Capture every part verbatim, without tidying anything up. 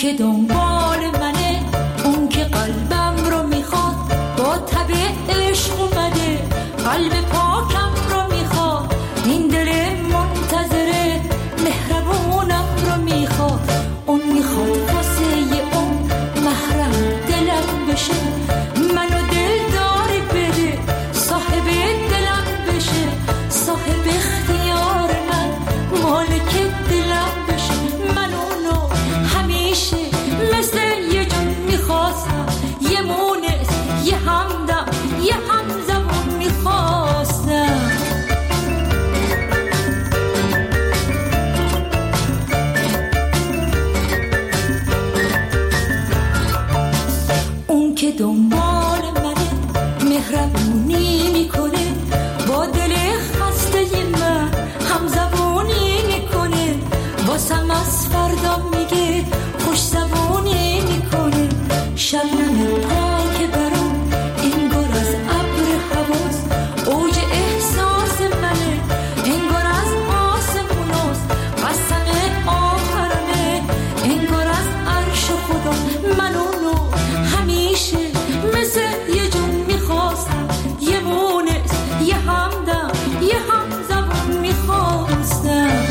که دنبال منه، اون که قلبم رو میخواد، با تب عشق اومده، قلب پاکم رو میخواد، این دل منتظره، مهربونم رو میخواد. اون میخواد واسه اون محرم دلم بشه، منو دلداری بده، صاحب دلم بشه، صاحب اختیار من، مالک دلم بشه. من اونو همیشه مثل یه جون میخواستم، یه مونس، یه همدم، یه همزبون میخواستم. اون که دنبال منه، مهربونی میکنه، با دل خسته من همزبونی میکنه، واسم از فردا میگه، خوش زبونی میکنه. شبنم پاک برام انگار از ابر حواس، اوج احساس منه، انگار از آسموناست، قسم آخرمه، انگار از عرش خدا. من اونو همیشه مثل یه جون میخواستم، یه مونس، یه همدم، یه همزبون میخواستم.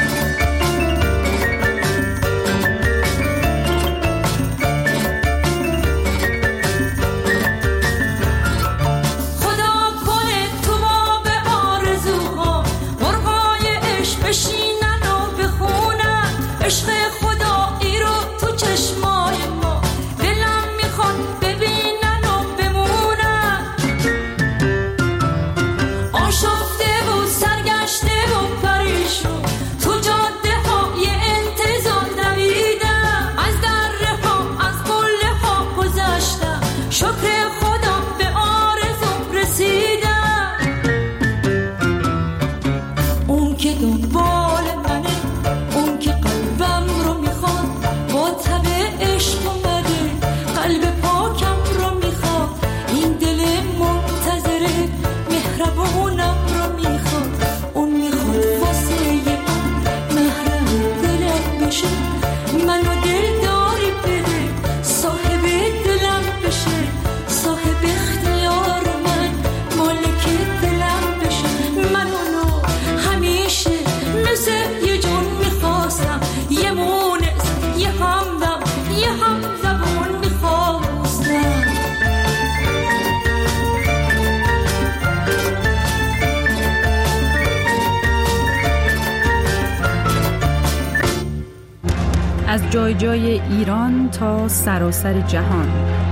از جای جای ایران تا سراسر جهان.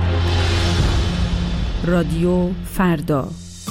رادیو فردا.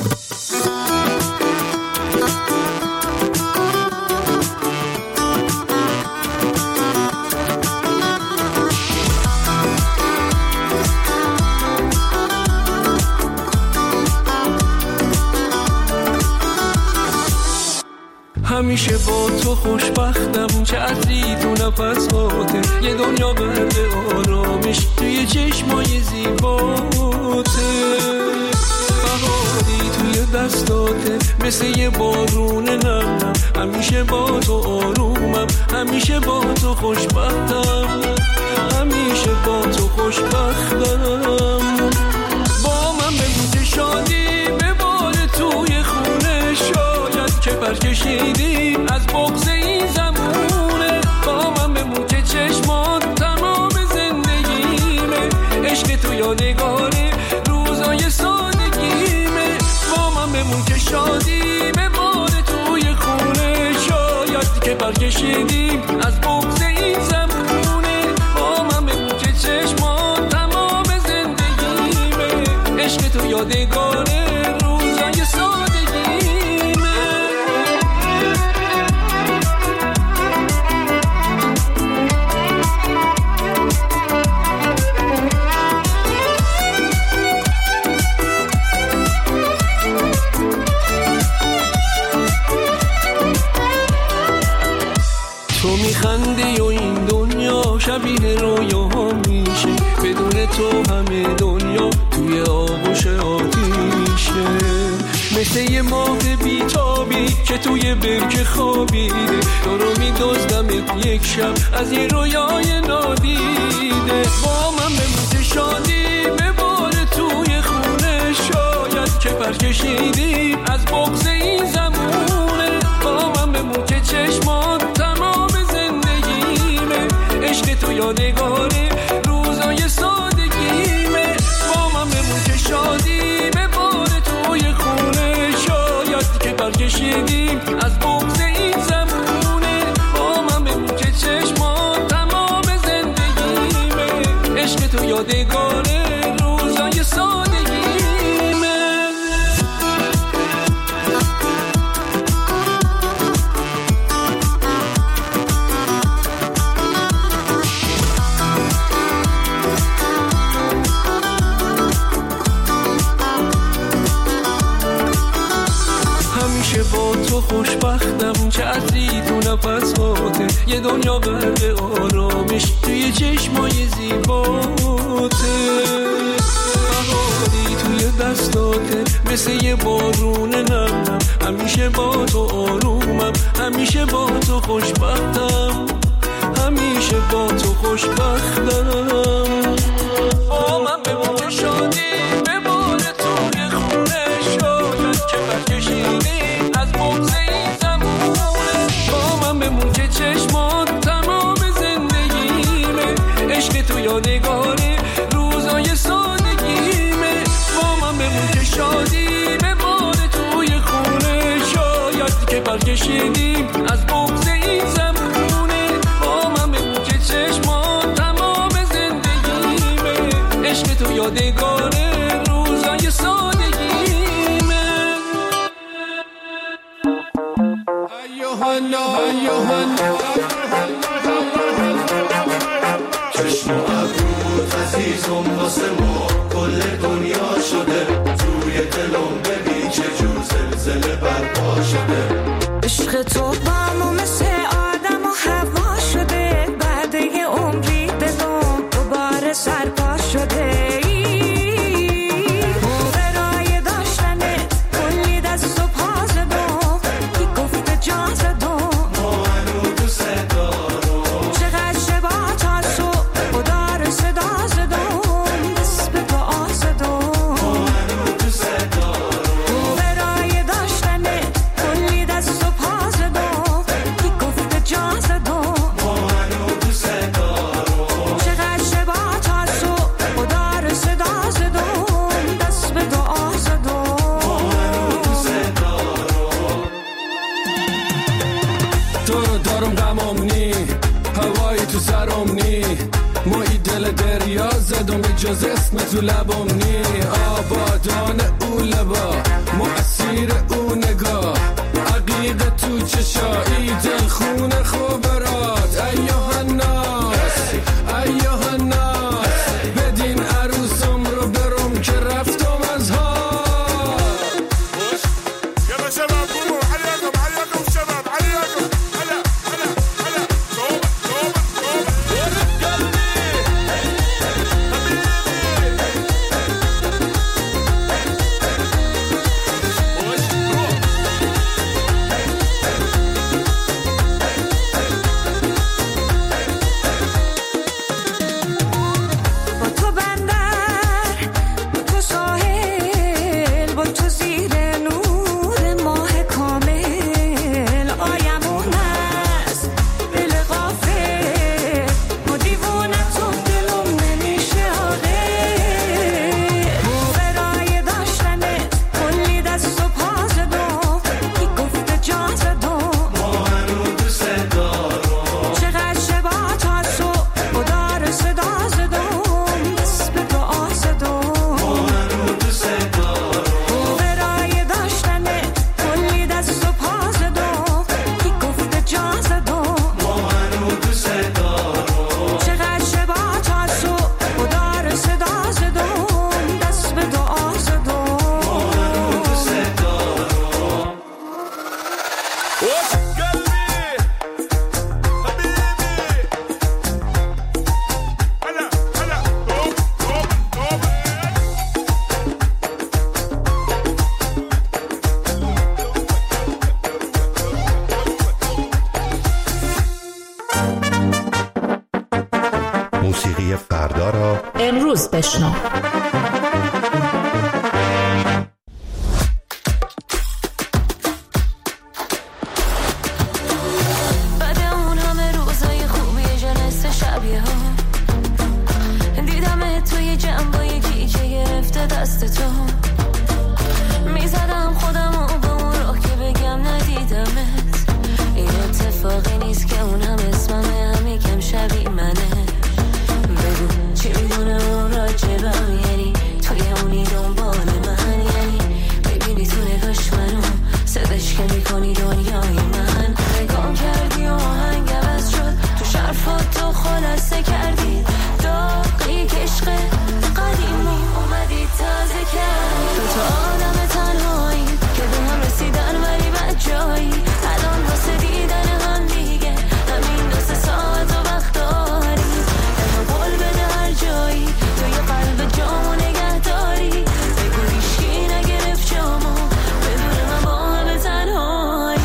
همیشه با تو خوشبختم، چه عطری تو نفس هاته، یه دنیا برد آرامش توی چشمای زیباته، بهاری توی دستاته مثل یه بارون نرمم، همیشه با تو آرومم، همیشه با تو خوشبختم، همیشه با تو خوشبختم. با من بمون شادی بباره توی خونه، شاید که برکشیدیم از بغض این زمونه، با من بمون که چشمان تمام زندگیمه، عشق تو یادگاره روزای سادگیمه، با من بمون که شادی بباره توی خونه، شاید که برکشیدیم از بغض این زمونه، با من بمون که چشمان تمام زندگیمه، عشق تو یادگاره روزای سادگیمه. میخندی و این دنیا شبیه رویا میشه، بدون تو همه دنیا توی آغوش آتیشه، مثل یه ماه بیتابی که توی برکه خوابیده، تو رو میدزدم یک شب از یه رویای نادیده، کشیدیم از بغض این زمونه، با من بمون که چشمات تمام زندگیمه، عشق تو یادگاره روزای سادگیمه، با من بمون که شادی به بار توی خونه، شاید که برکشیدیم از بغض این زمونه، با من بمون که چشمات تمام زندگیمه، عشق تو یادگاره روزای سادگیمه. همیشه با تو خوشبختم، چه عطری تو نفساته، یه دنیا غرق آرامش توی چشمای زیباته، بهاری توی دستاته مثل یه بارون نرمم، همیشه با تو آرومم، همیشه با تو خوشبختم، همیشه با تو خوشبختم، با من بمون که شادی به بار توی خونه، شاید که برکشیدی از بغض این زمونه، با من بمون که چشمات تمام زندگیمه، عشق تو یادگاره روزای سادگیمه، با من بمون که شادی به بار توی خونه، شاید که برکشیدیم از بغض این زمونه، با من بمون که چشمات تمام زندگیمه، عشق تو یادگاره روزای سادگیمه. چشم و ابروت عزیزم واسه ما کل دنیا شده، توی دلم ببین چه جور زلزله برپا شده، عشق تو با ما مثل آدم و هوا شده، بعد یه عمری دلم دوباره سرپا شده، برای داشتنت کلی دست و پا زدم، کی گفته جا زدم، ما هنو دوست دارم، چقدر شبا تا صبح خدا رو صدا زدم، دست به دعا زدم، ما هنو دوست دارم، برای داشتنت کلی دست و پا زدم، کی گفته جا زدم، ما هنو دوست دارم، چقدر شبا تا صبح خدا رو صدا زدم، دست به دعا زدم، ما هنو دوست دارم، تو رو دارم غمم نی، هوایی تو سرم نی، ما ای دل دریا زدم به جز اسم تو لبم نی، آبادان او لبا مؤثیر او نگاه، عقیق تو چشایی دل خونه خوبرات، ایوه الناس ایوه الناس، بدین عروسم رو برم که رفتم از ها. يلا شباب قوموا حياكم حياكم شباب حياكم هلا هلا هلا توبة توبة توبة با تو بندر، با تو ساحل، با تو زیر نور ماه کامل، آیمون است دل غافل، ما دیوونه تو دلم نمیشه آقل، برای داشتنت کلی دست و پا زدم، کی گفته جا زدم، ما هنو دوست دارم، چقدر شبا تا صبح خدا رو صدا زدم، دست به دعا زدم، ما هنو دوست دارم، برای داشتنت کلی دست و پا زدم، کی گفته جا زدم، ما هنو دوست دارم، چقدر شبا تا صبح خدا رو صدا زدم، دست به دعا زدم، ما هنو دوست دارم. وش قلبي حبيبي هلا هلا توبة توبة موسیقی فردا را امروز بشنو. دست تو میزدم خودم و با اون راه که بگم ندیدمت. این اتفاقی نیست که اونم اسممه، هم یکم شبیه منه. بگو چی میدونه اون راجبم، یعنی توی اونی دنبال من، یعنی ببینی تو نگاش منو صدش که میکنی دنیای من. نگام کردی و آهنگ عوض شد، تو شرفات تو خلاصه کردی داغی که عشق قدیمو اومدی تازه کرد. تو تو آدم تنهایی که به هم رسیدن ولی بد جایی، الان واسه دیدن هم دیگه همین دو سه ساعت و وقت داری. اینو قول بده هر جایی تو یه قلب جامو نگه داری. بگو هیچکی نگرفت جامو بدون من با همه تنهایی.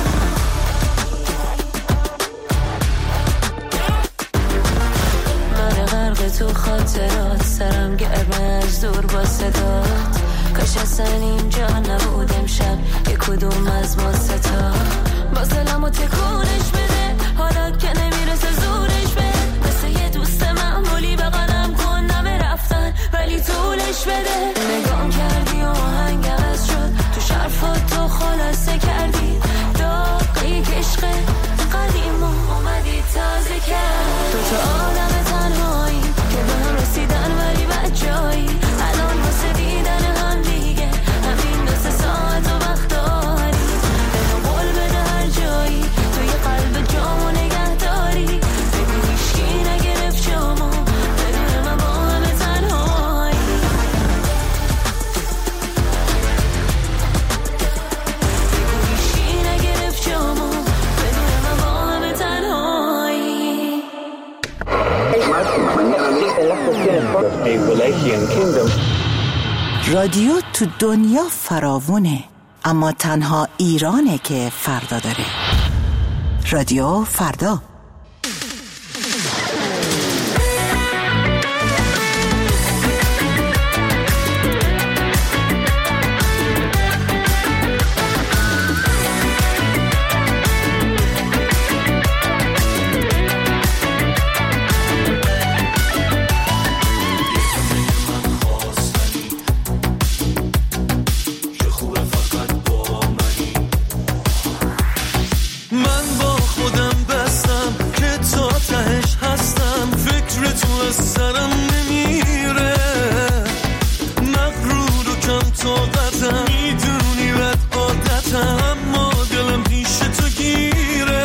من غرق تو خاطرات، سرم گرمه از دور با صدات. کاش اصلا اینجا نبود امشب یه کدوم از ما ستا. باز دلمو تکونش بده حالا که نمیرسه زورش بده. مثل یه دوست معمولی بغلم کن نمه رفتن ولی طولش بده. نگام کردی و آهنگ عوض شد، تو شرفات تو خلاصه کردی داغی که عشق قدیمو اومدی تازه کرد. تو تو آدم تنهایی که به هم رسیدن ولی بد جایی، الان واسه دیدن هم دیگه همین دو سه ساعت و وقت داری. اینو قول بده هر جایی تو یه قلب جامو نگه داری. بگو هیچکی نگرفت جامو بدون من با همه تنهایی. بگو هیچکی نگرفت جامو بدون من با همه تنهایی. رادیو تو دنیا فراوونه، اما تنها ایرانه که فردا داره. رادیو فردا. سرم نمیره مغرور و کم طاقتم، میدونی بد عادتم، اما دلم پیش تو گیره.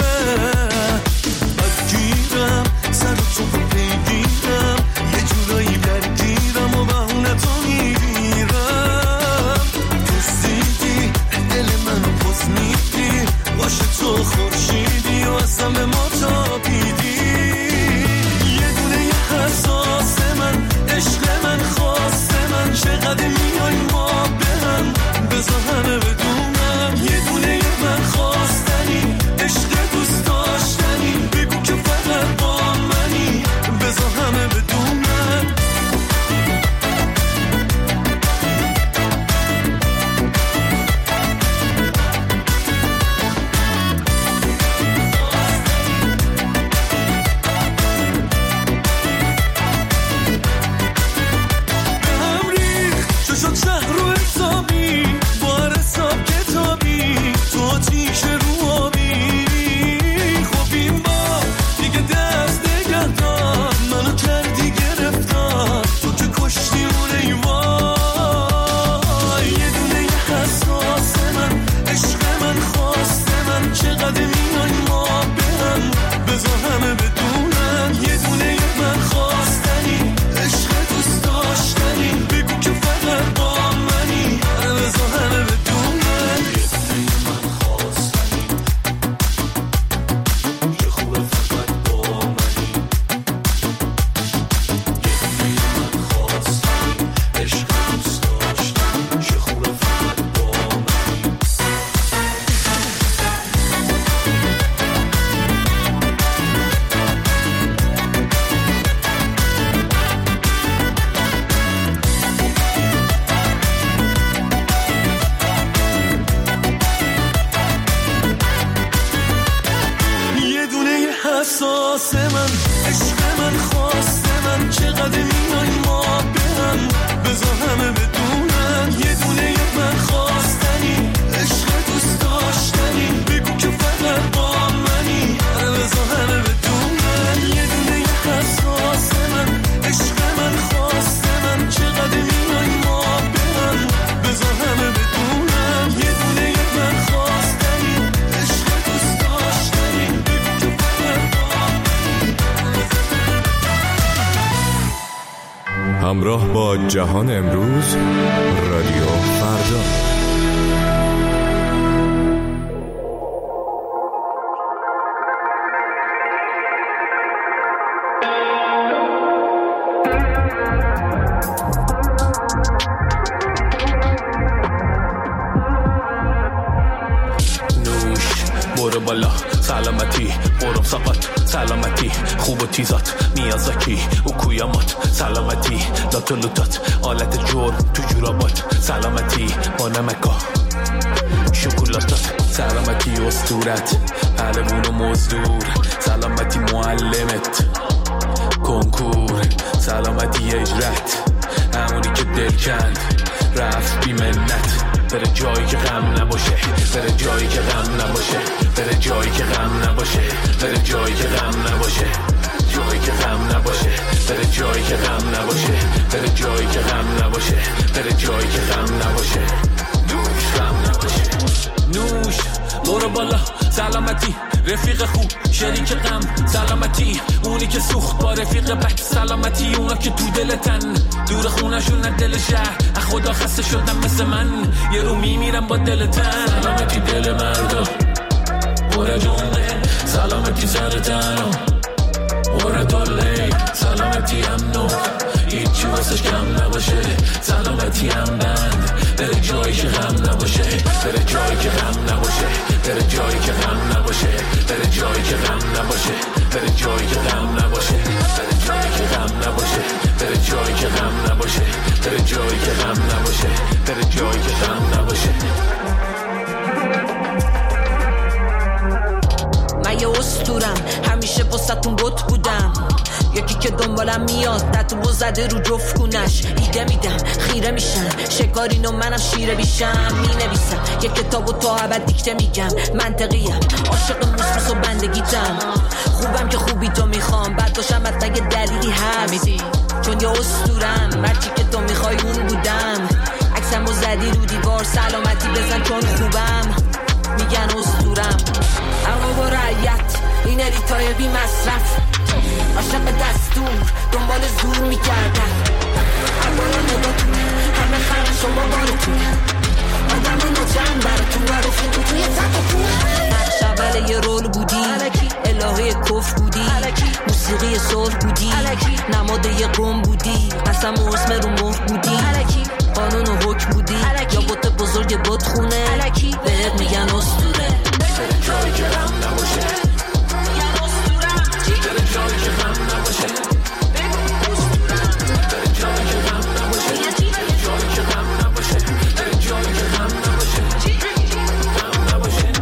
بگیرم سر تو بگیرم یه جورایی درگیرم و بهونه تو میگیرم. تو زیدی دل منو پس میدی، باشه تو خورشیدی و اصلا به ما تابیدی. حساسم همراه با جهان امروز، رادیو فردا. برو بالا سلامتی، برم سقط سلامتی، خوب و تیزات میازاکی و کویامات سلامتی، لات و لوتات آلت جرم تو جورابات سلامتی، با نمکا شکلاتات سلامتی، اسطورت پهلوون و مزدور سلامتی، معلمت کنکور سلامتی، اجرت همونی که دل کند رفت بی منت، بره جایی که غم نباشه، بره جایی که غم نباشه، بره جایی که غم نباشه، بره جایی که غم نباشه، جایی که غم نباشه، بره جایی که غم نباشه، بره جایی که غم نباشه، بره جایی که غم نباشه، نوش غم نباشه، نوش برو بالا سلامتی، رفیق خوب شریک غم سلامتی، اونی که سوخت با رفیق بد سلامتی، اونا که تو دلتن دور خونشون از دل شهر، از خدا خسته شدم مثل من یه رو میمیرم با دلتن، سلامتی دل مردا برا جونه، سلامتی سرتنو برا دوله، سلامتی امنو هیچی واسش کم نباشه، سلامتی هم بند بره جایی که غم نباشه، بره جایی که غم نباشه، بره جایی که غم نباشه، بره جایی که غم نباشه، بره جایی که غم نباشه، بره جایی که غم نباشه، بره جایی که غم نباشه، بره جایی که غم نباشه، بره جایی که غم نباشه. من یه اسطورم همیشه واسه‌تون بت بودم، یکی که دنبالم میاد تتو زده رو جفت کونش، ایده میدم خیره میشن شکارین و منم شیره بیشم، مینویسم یه کتابو تا ابد دیکته میگم، منطقیم عاشق موسوس و بندگیتم، خوبم که خوبی تو میخوام، بعد باشم حتی یه دلیلی هست چون یه اسطورم، مرچی که تو میخوای اون بودم، عکسمو زدی رو دیوار سلامتی بزن چون خوبم، میگن اسطورم اما با رعیت این الیتای بی مصرف، عاشق دستور دنبال زور میکردن، اگرا نگاتون همه خرم شما بارتون، آدم نجم براتون و رفیقی توی تقتون، نقش اول یه رول بودی الهه کف بودی، موسیقی صلح بودی نماد یه قوم بودی، قسم و اسم رو مهر بودی، قانون و حکم بودی یا بوت بزرگ بوت خونه، بهت میگن اسطوره، بره جایی که غم نباشه، بره جایی که غم نباشه، بره جایی که غم نباشه، بره جایی که غم نباشه، بره جایی که غم نباشه، غم نباشه.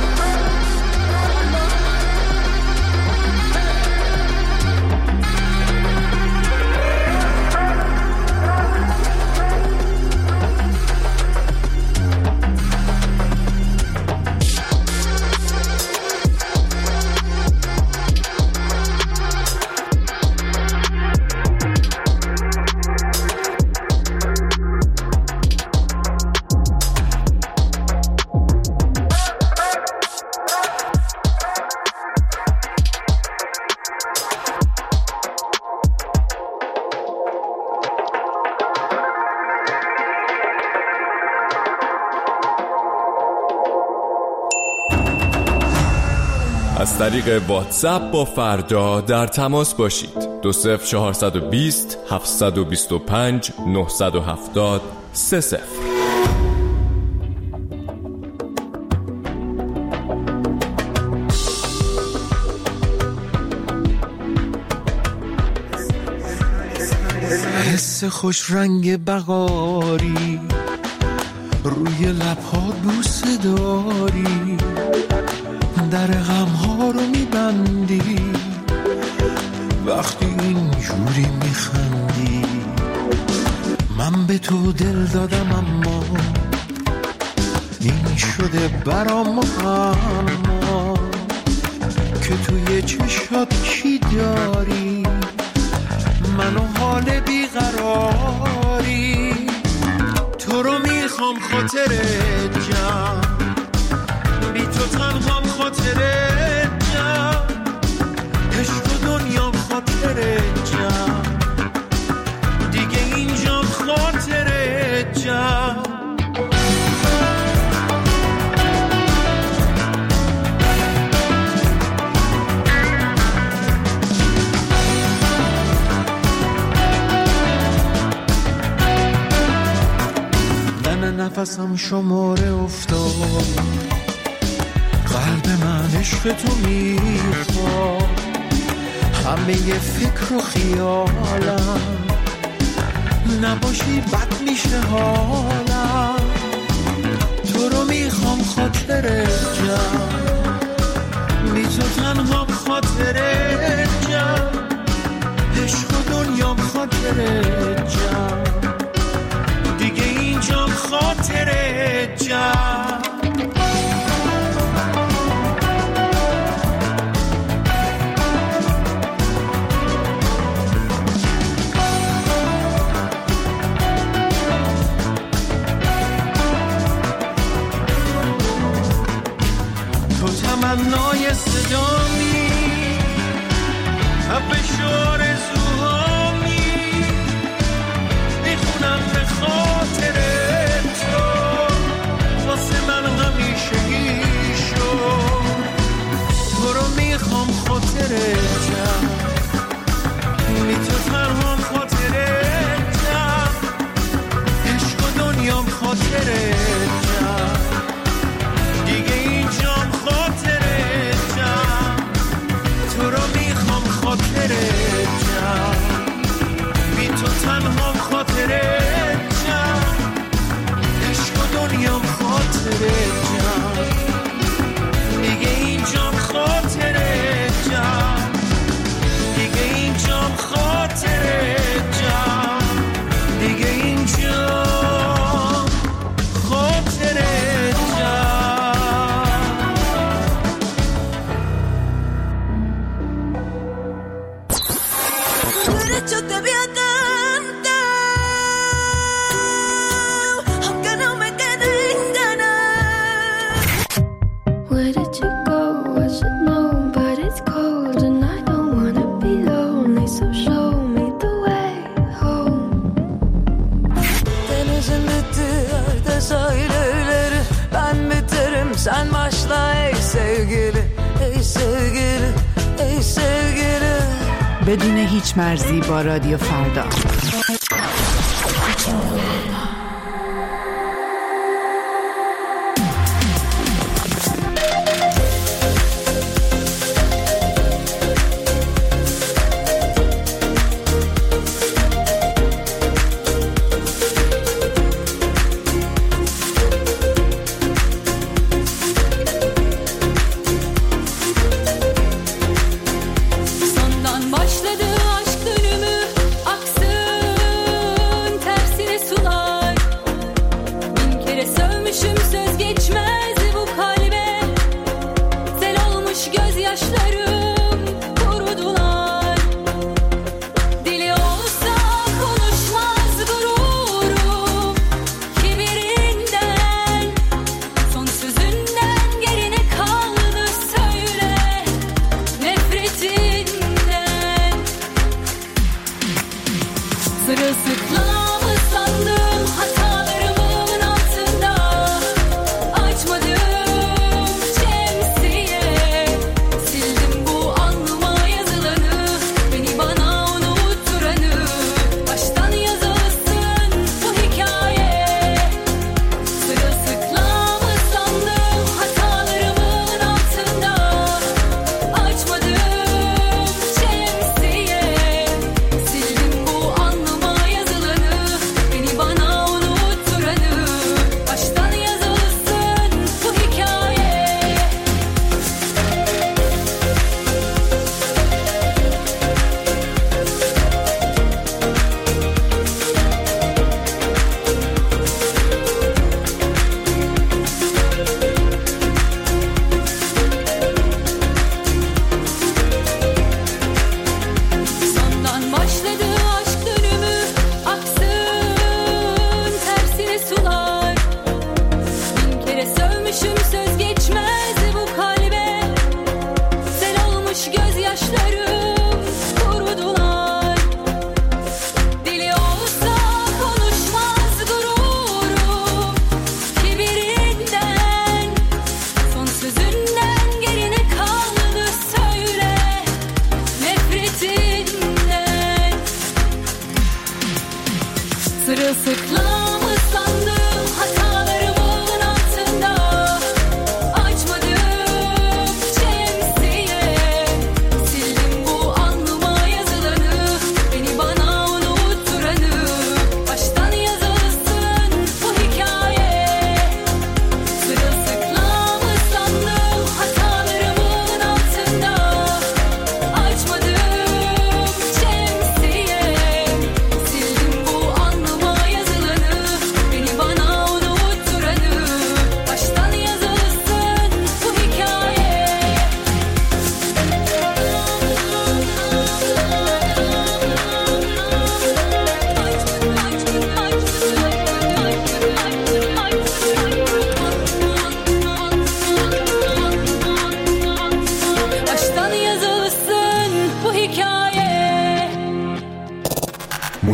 از طریق واتساپ با فردا در تماس باشید. دو صفر چهارصد و بیست هفتصد و بیست و پنج نهصد و هفتاد سه صفر. حس خوش رنگ بغاری روی لبها بوسه داری، در غمها رو میبندی وقتی اینجوری میخندی، من به تو دل دادم اما این شده برام اما که توی چشات چی داری، منو حال بیقراری، تو رو میخوام خاطرت جم، بی تو تنهام خاطرت جم، عشق و دنیام خاطرت جم، دیگه نفسم شماره افتاد، قلب من عشق تو میخواد، همه فکر و خیالم نباشی بد میشه حالم، تو رو میخوام خاطر جمع، بی تو تنها خاطر جمع، عشق و دنیام خاطر جمع، دیگه اینجام خاطر جمع. تمنای صدامی، ابشار زوهامی، میخونم به خاطر تو، واسه من همیشه ایشو، تو رو میخوام خاطر جمع، بی تو تنهام خاطر جمع، عشق و دنیام خاطر جمع، دیگه اینجام خاطر جمع، تو رو میخوام خاطر جمع، بی تو تنهام خاطر جمع، عشق و دنیام خاطر جمع، دیگه اینجام خاطر جمع، دیگه اینجام خاطر جمع، دیگه اینجام خاطر جمع. Yo te había tanto, aunque no me queden ganas. Where did you go? I should know, but it's cold and I don't wanna be lonely. So show me the way home. Denizin bittiği sahilleri, ben biterim sen başla ey sevgili, ey sevgili, ey sevgili. بدون هیچ مرزی با رادیو فردا. Sırılsıklam ıslandım hata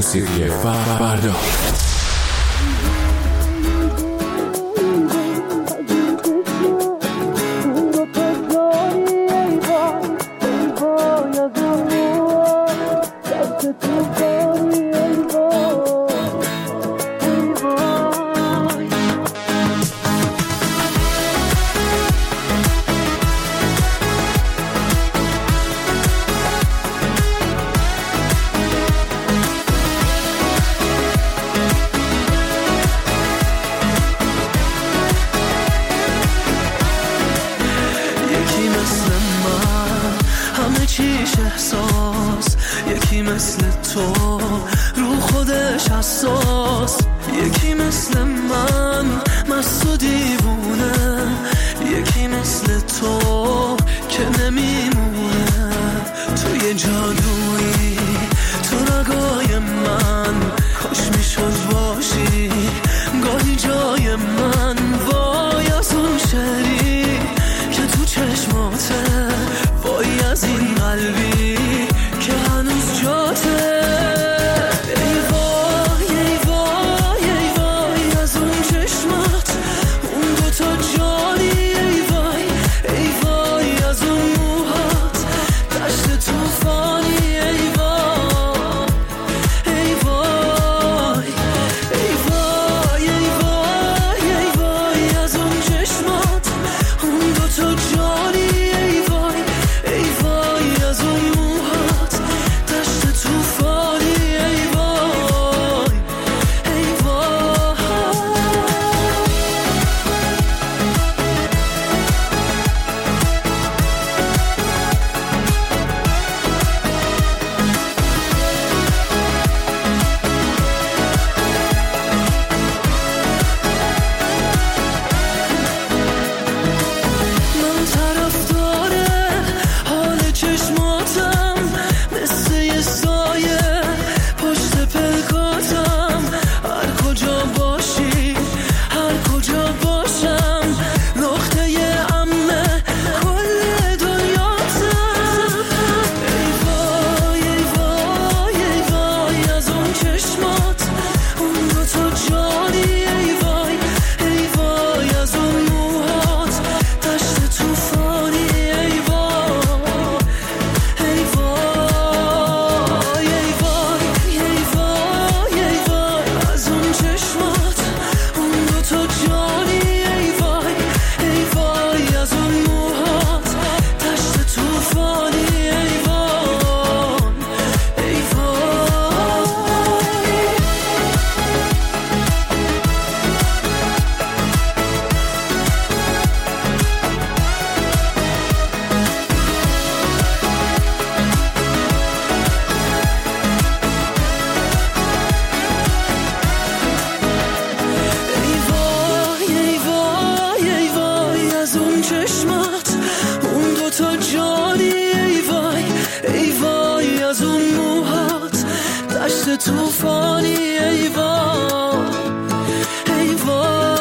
موسیقی فردا. احساس یکی مثل تو رو خودش حساس، یکی مثل من مست و دیوونه، یکی مثل تو که نمیمونه. تو یه جادویی تو رگای من، کاش میشد باشی گاهی جای من. وای از اون شعری که تو چشماته، وای از این قلبی که هنوز جاته. ای وای ای وای ای وای از اون چشمات، اون دوتا جانی. ای وای ای وای از اون موهات، دشت توفانی. ای وای ای وای ای وای ای وای ای وای از اون چشمات، اون دوتا جانی. ای وای ای وای از اون موهات، دشت توفانی. ای وای ای وای. من طرفدار حال چشماتم، مثل یه سایه پشت پلکاتم. هر کجا باشی هر کجا باشم، نقطه امن کل دنیاتم. ای وای ای وای ای وای از اون چشمات، اون دوتا جانی. ای وای ای وای از اون موهات، دشت توفانی. ای وای ای وای ای وای ای وای ای وای از اون چشمات، اون دوتا جانی. ای وای ای وای از اون موهات، دشت توفانی. ای وای ای وای. ای وای ای وای ای وای از اون چشمات، اون دوتا جانی. ای وای ای وای از اون موهات، دشت توفانی. ای وای ای وای.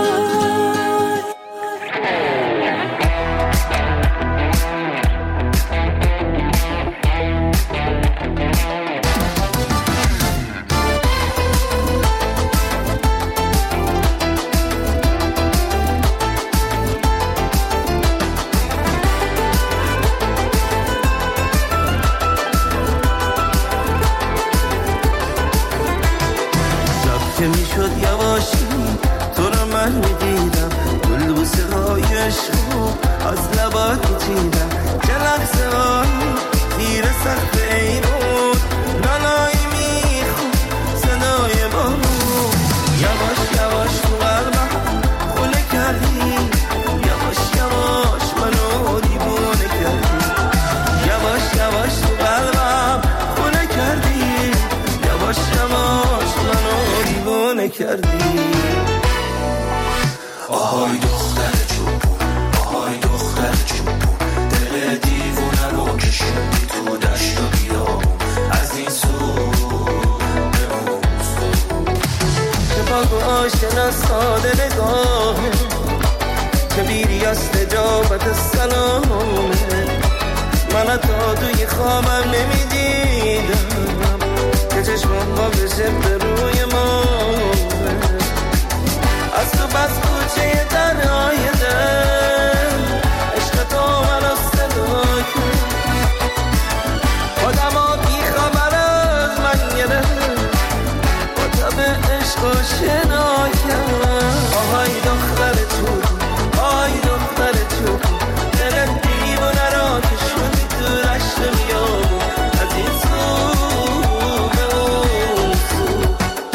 شب که میشد یواشی تو رو من میدیدم، گل بوسه های عشقو از لبات میچیدم. چه لحظه هایی تیر سخت ای بود، نانایی میخون صدای بارون. یواش یواش تو قلبم خونه کردی، یواش یواش منو دیوونه کردی. یواش یواش تو قلبم خونه کردی، یواش یواش منو دیوونه کردی. آهای دختر چوبون، آهای دختر چوبون، دل دیوونه رو کشوندی تو دشت و بیابون. از این سو به اون سو، که پاک و آشنا ساده نگاهه، که بیری از تجابت سلامه. من تا توی خوابم نمیدیدم که چشمم با بشه به روی ما از تو بس کوچه تنهای دل عشق تو منو صدا کرد آدم ها بی خبر از من گرفت با تب عشق آشنا کرد آهای دختر تو آهای دختر تو دل دیوانه را که شدی تو رشت میامون از این سو به اون سو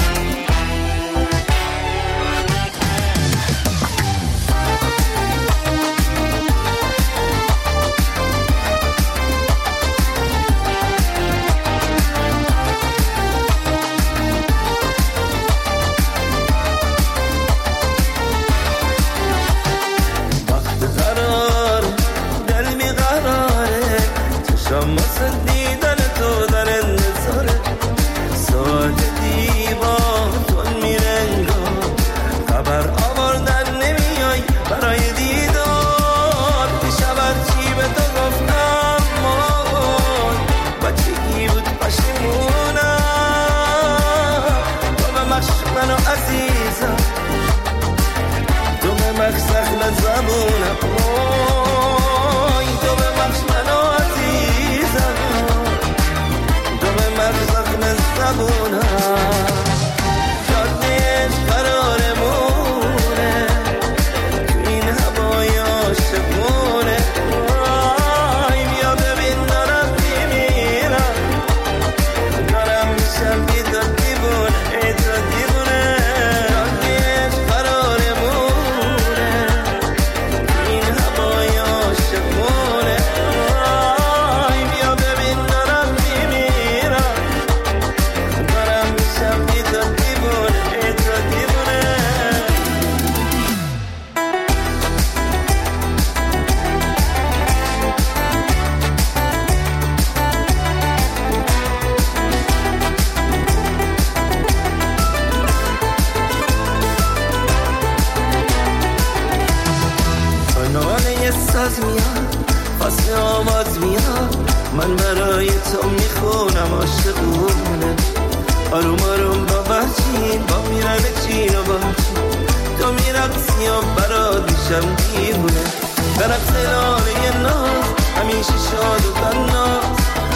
من برای تو میخونم عاشقونه آروم آروم با بچین با میرن چین و بچین تو میرقصی و برات میشم دیوونه برقص لاله ناز همیشه شاد و تناز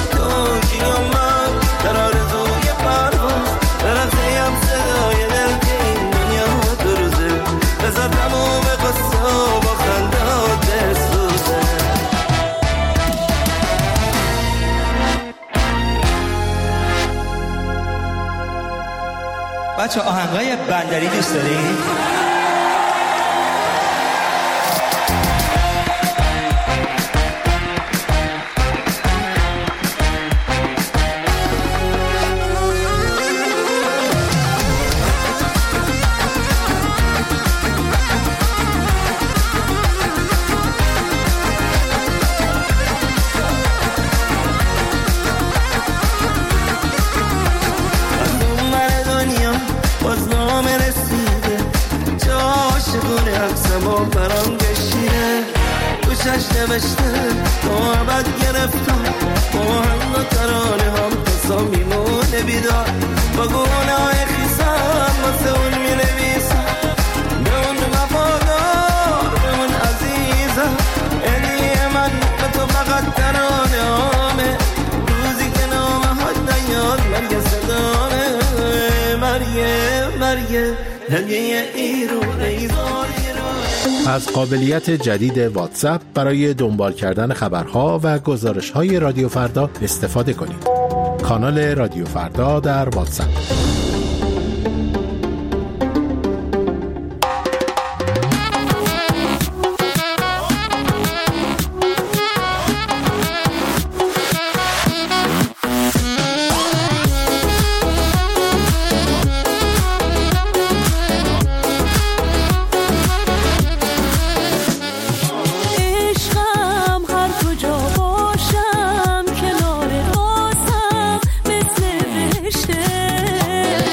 تو جی و من در آرزوی پرواز برقصی هم صدای دل که این دنیا دو روزه بذار تموم قصه و با خنده ها دستوزه بچه آهنگای بندری دوست دارید؟ برام کشیده گوشش نوشته تو عبد گرفتم با هم و ترانه هم قصا میمونه بیدار با گونه های خیسم واسه اون می نویسم به اون وفادار به اون عزیزم هدیه من به تو فقط ترانه همه روزی که نامه ها نیاد مرگ صدامه مرگ مرگ هدیه ایرونه ایزاری از قابلیت جدید واتساپ برای دنبال کردن خبرها و گزارش‌های رادیو فردا استفاده کنید. کانال رادیو فردا در واتساپ. باشم کنار قاسم مثل رشته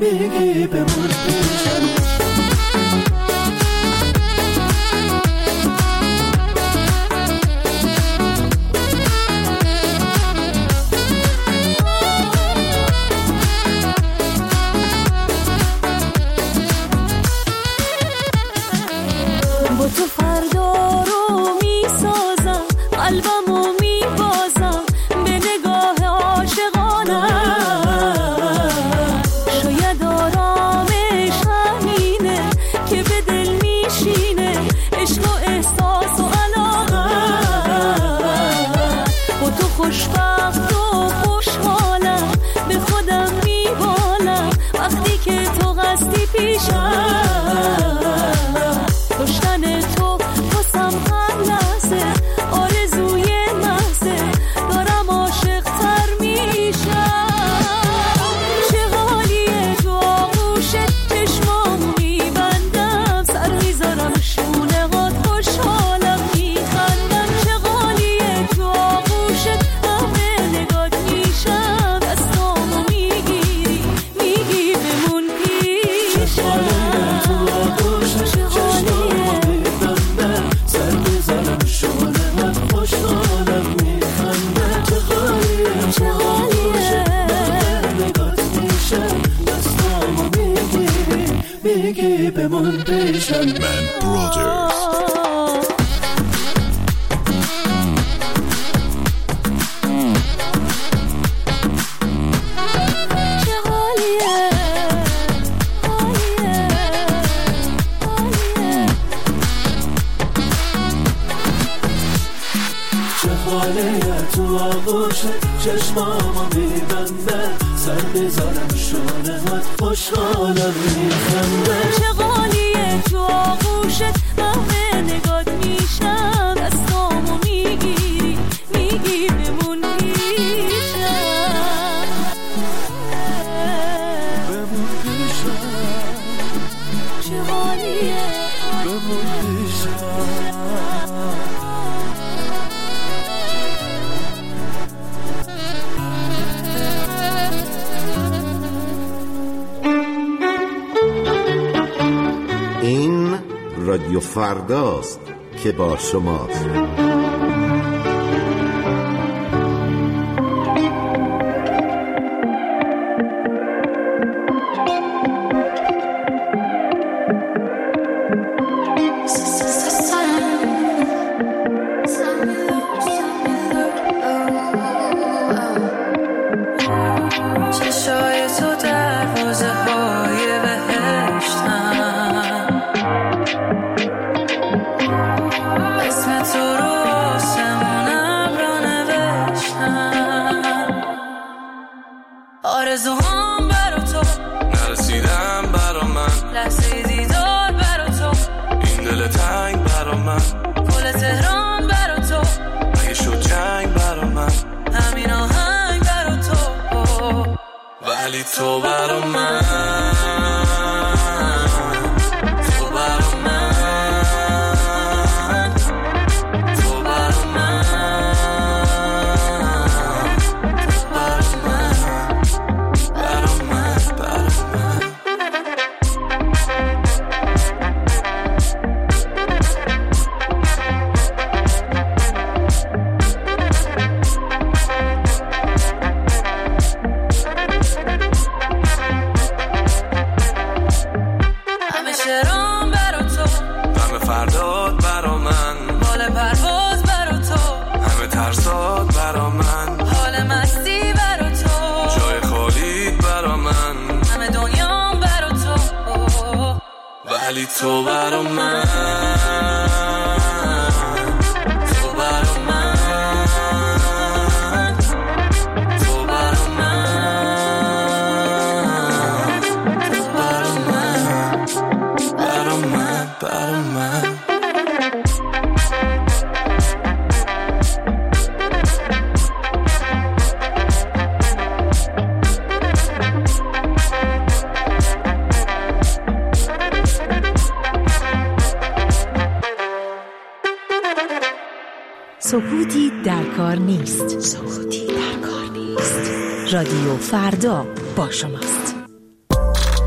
بگی بمون پیشم. Man Brothers. تو آغوش چشمامو میبنده سر بذارم شانهات خوشحالم میخنده چه غالیه تو آغوشت همه نگات میشم دستامو میگیری میگی بمون پیشم بمون پیشم چه غالیه بمون پیشم این رادیو فرداست که با شماست. آرزوهام برا تو نرسیدم برا من لحظه دیدار برا تو این دل تنگ برا من گل تهران برا تو اگه شد جنگ برا من همین آهنگ برا تو ولی تو برا من ولی تو برا من تو برا من تو برا من تو برا من برا من برا من سکوتی در کار نیست. سکوتی در کار نیست. رادیو فردا با شماست.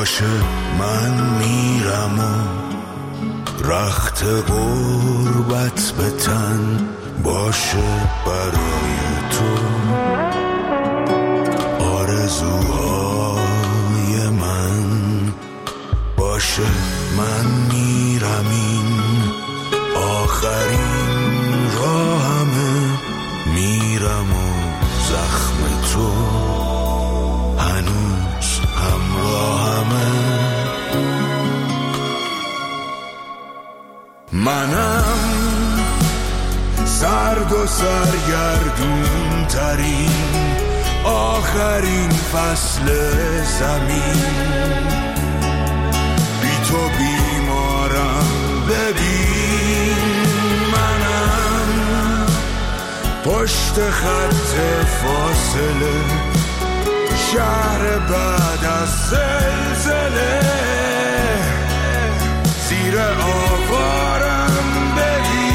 باشه من میرم و رخت غربت به تن باشه برای تو آرزوهای من باشه من میرم این آخرین راهمه میرم و زخم تو هنوز همراهمه منم سرد و سرگردون ترین آخرین فصل زمین بی تو بیمارم ببین منم پشت خط فاصله شهر بعد از زلزله زیر آوارم ببین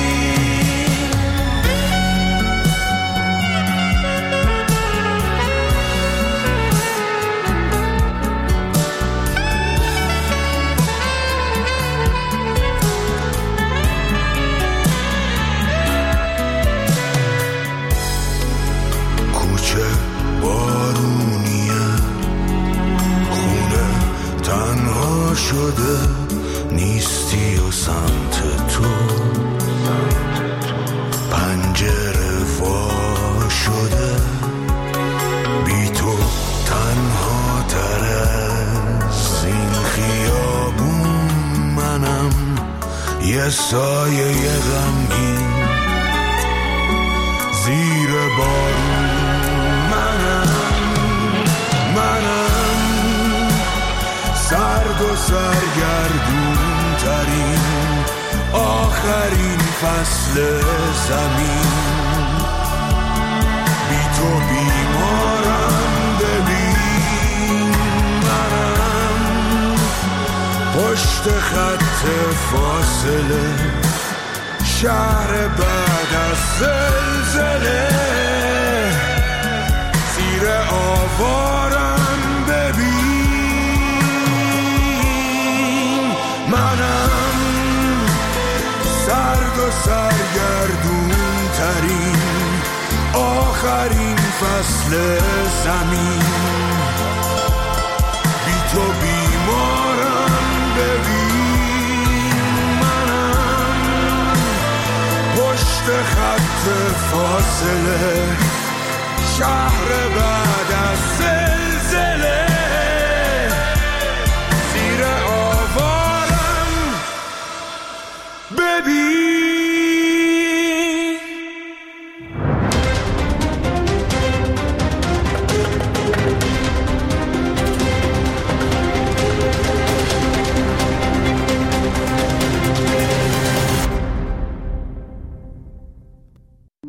کوچه بارونیه خونه تنها شده نیستی و سمت تو پنجره وا شده بی تو تنها تر از این خیابون منم یه سایه غمگین زیر بارون منم منم سرد و سرگردون ترین آخرین فصل زمین بی تو بیمارم ببین منم پشت خط فاصله شهر بعد از زلزله زیر آوارم ببین منم سرد و سرگردون ترین آخرین فصل زمین بی تو بیمارم ببین منم پشت خط فاصله شهر بعد از